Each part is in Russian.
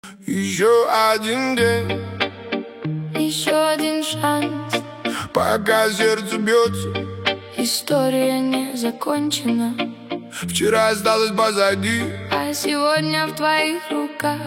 Еще один день, еще один шанс. пока сердце бьется. История не закончена. Вчера осталось позади. А сегодня в твоих руках.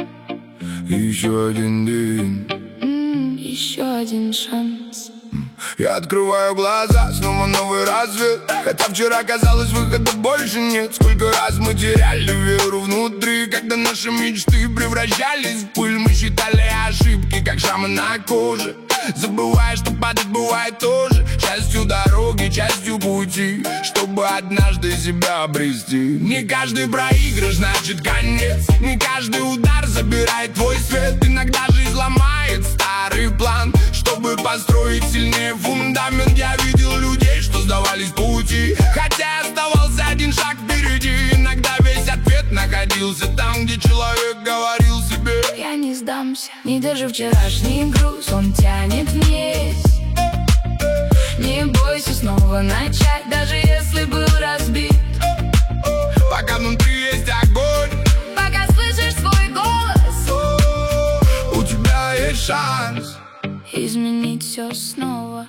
Еще один день, Еще один шанс. я открываю глаза, снова новый рассвет. Хотя вчера казалось, выхода больше нет. Сколько раз мы теряли веру внутри, когда наши мечты превращались в пыль. Мы считали ошибки, как шрамы на коже, забывая, что падать бывает тоже частью дороги, частью пути, чтобы однажды себя обрести. Не каждый проигрыш значит конец, не каждый удар забирает твой свет. Иногда жизнь ломает старый план, чтобы построить сильнее фундамент. Я видел людей, что сдавались в пути, хотя оставался один шаг впереди. Иногда весь ответ находился там, где человек говорил себе: я не сдамся, не держи вчерашний груз, он тянет вниз. Не бойся снова начать, даже если был разбит. Пока внутри есть огонь, пока слышишь свой голос, у тебя есть шанс изменить все снова.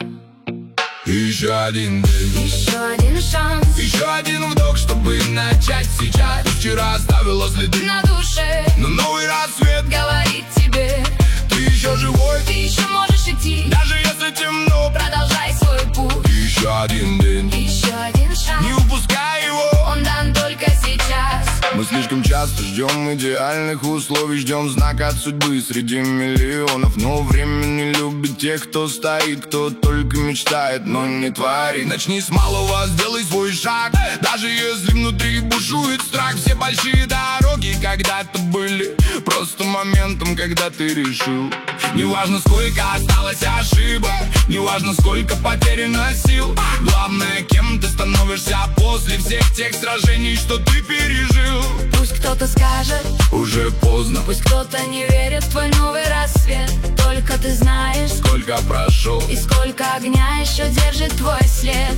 Еще один день, Еще один шанс. еще один вдох, чтобы начать сейчас. Вчера оставила следы На душе но новый рассвет говорит тебе: ты еще живой, ты еще можешь идти, даже если темно. продолжай свой путь. Еще один день, Еще один шанс, не упускай его. он дан только сейчас. Мы слишком часто ждем идеальных условий, ждем знака от судьбы среди миллионов. Но время не любит тех, кто стоит, кто только мечтает, но не творит. Начни с малого, сделай свой шаг, даже если внутри бушует страх. Все большие дороги когда-то были просто моментом, когда ты решил. Неважно, сколько осталось ошибок, неважно, сколько потеряно сил, главное, кем ты становишься после всех тех сражений, что ты пережил. Пусть кто-то скажет, Уже поздно, пусть кто-то не верит в твой новый рассвет. Только ты знаешь, сколько прошел. и сколько огня еще держит твой след.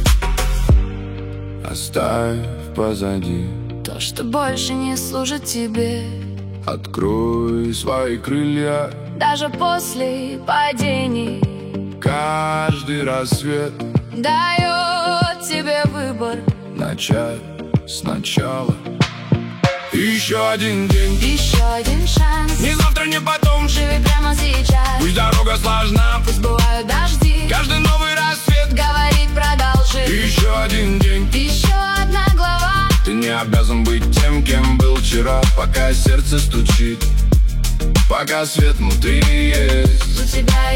Оставь позади, То, что больше не служит тебе, открой свои крылья. даже после падений, Каждый рассвет дает тебе выбор. начать сначала. Еще один день, Еще один шанс, ни завтра, ни потом. живи прямо сейчас. Пусть дорога сложна, Пусть бывают дожди, каждый новый рассвет говорит, продолжи. еще один день. Еще одна глава, Ты не обязан быть тем, кем был вчера, пока сердце стучит, пока свет внутри есть. у тебя